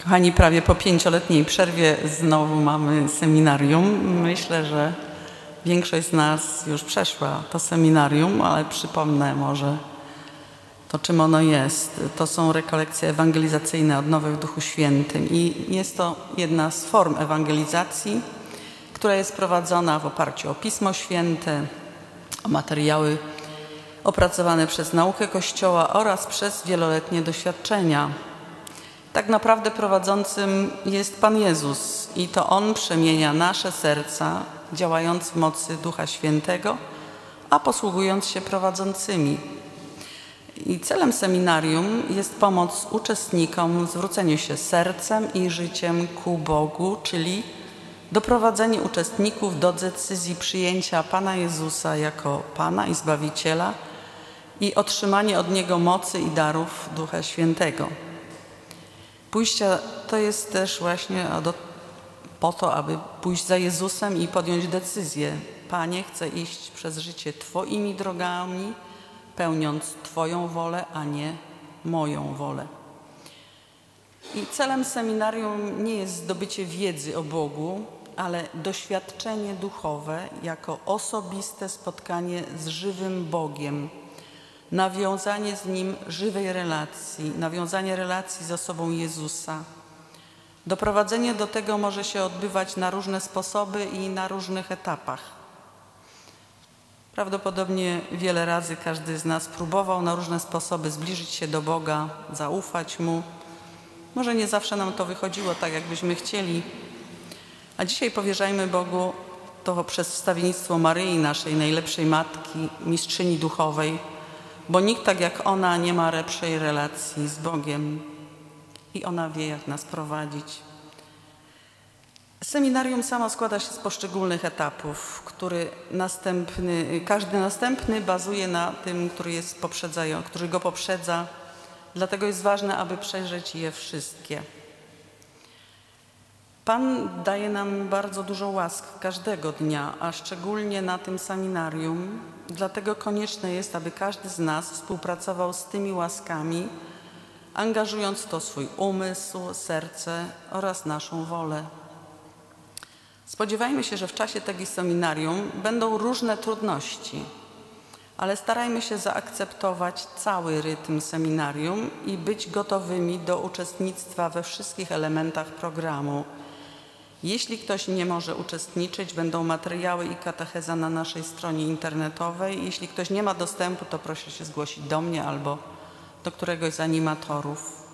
Kochani, prawie po 5-letniej przerwie znowu mamy seminarium. Myślę, że większość z nas już przeszła to seminarium, ale przypomnę może to, czym ono jest. To są rekolekcje ewangelizacyjne Odnowy w Duchu Świętym i jest to jedna z form ewangelizacji, która jest prowadzona w oparciu o Pismo Święte, o materiały opracowane przez naukę Kościoła oraz przez wieloletnie doświadczenia. Tak naprawdę prowadzącym jest Pan Jezus i to On przemienia nasze serca, działając w mocy Ducha Świętego, a posługując się prowadzącymi. I celem seminarium jest pomoc uczestnikom w zwróceniu się sercem i życiem ku Bogu, czyli doprowadzenie uczestników do decyzji przyjęcia Pana Jezusa jako Pana i Zbawiciela i otrzymanie od Niego mocy i darów Ducha Świętego. Pójście to jest też właśnie po to, aby pójść za Jezusem i podjąć decyzję. Panie, chcę iść przez życie Twoimi drogami, pełniąc Twoją wolę, a nie moją wolę. I celem seminarium nie jest zdobycie wiedzy o Bogu, ale doświadczenie duchowe jako osobiste spotkanie z żywym Bogiem, nawiązanie z Nim żywej relacji, nawiązanie relacji z osobą Jezusa. Doprowadzenie do tego może się odbywać na różne sposoby i na różnych etapach. Prawdopodobnie wiele razy każdy z nas próbował na różne sposoby zbliżyć się do Boga, zaufać Mu. Może nie zawsze nam to wychodziło tak, jakbyśmy chcieli. A dzisiaj powierzajmy Bogu to przez wstawiennictwo Maryi, naszej najlepszej Matki, mistrzyni duchowej, bo nikt tak jak ona nie ma lepszej relacji z Bogiem i ona wie, jak nas prowadzić. Seminarium samo składa się z poszczególnych etapów, każdy następny bazuje na tym, który go poprzedza. Dlatego jest ważne, aby przejrzeć je wszystkie. Pan daje nam bardzo dużo łask każdego dnia, a szczególnie na tym seminarium. Dlatego konieczne jest, aby każdy z nas współpracował z tymi łaskami, angażując w to swój umysł, serce oraz naszą wolę. Spodziewajmy się, że w czasie tego seminarium będą różne trudności, ale starajmy się zaakceptować cały rytm seminarium i być gotowymi do uczestnictwa we wszystkich elementach programu. Jeśli ktoś nie może uczestniczyć, będą materiały i katecheza na naszej stronie internetowej. Jeśli ktoś nie ma dostępu, to proszę się zgłosić do mnie albo do któregoś z animatorów.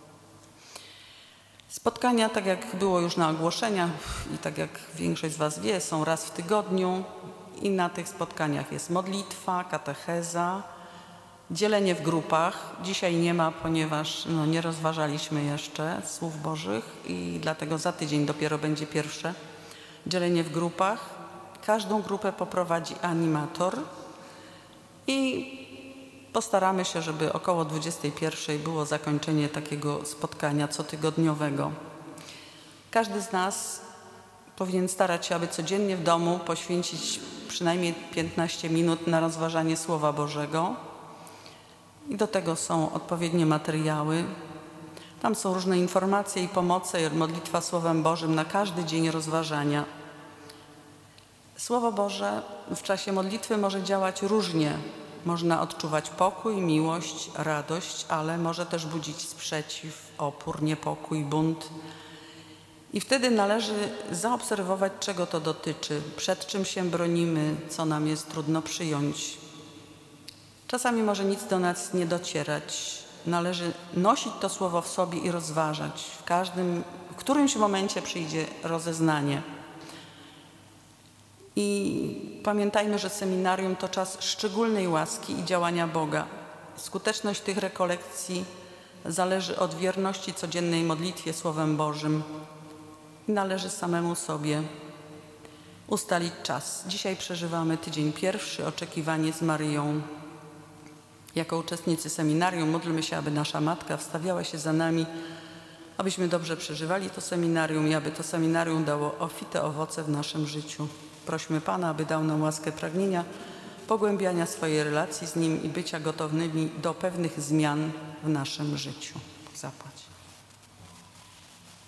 Spotkania, tak jak było już na ogłoszeniach i tak jak większość z Was wie, są raz w tygodniu i na tych spotkaniach jest modlitwa, katecheza, dzielenie w grupach. Dzisiaj nie ma, ponieważ nie rozważaliśmy jeszcze Słów Bożych i dlatego za tydzień dopiero będzie pierwsze dzielenie w grupach. Każdą grupę poprowadzi animator i postaramy się, żeby około 21:00 było zakończenie takiego spotkania cotygodniowego. Każdy z nas powinien starać się, aby codziennie w domu poświęcić przynajmniej 15 minut na rozważanie Słowa Bożego. I do tego są odpowiednie materiały. Tam są różne informacje i pomoce, modlitwa Słowem Bożym na każdy dzień rozważania. Słowo Boże w czasie modlitwy może działać różnie. Można odczuwać pokój, miłość, radość, ale może też budzić sprzeciw, opór, niepokój, bunt. I wtedy należy zaobserwować, czego to dotyczy, przed czym się bronimy, co nam jest trudno przyjąć. Czasami może nic do nas nie docierać. Należy nosić to słowo w sobie i rozważać. W którymś momencie przyjdzie rozeznanie. I pamiętajmy, że seminarium to czas szczególnej łaski i działania Boga. Skuteczność tych rekolekcji zależy od wierności codziennej modlitwie Słowem Bożym. I należy samemu sobie ustalić czas. Dzisiaj przeżywamy tydzień pierwszy, oczekiwanie z Maryją. Jako uczestnicy seminarium módlmy się, aby nasza Matka wstawiała się za nami, abyśmy dobrze przeżywali to seminarium i aby to seminarium dało obfite owoce w naszym życiu. Prośmy Pana, aby dał nam łaskę pragnienia, pogłębiania swojej relacji z Nim i bycia gotowymi do pewnych zmian w naszym życiu. Zapłać.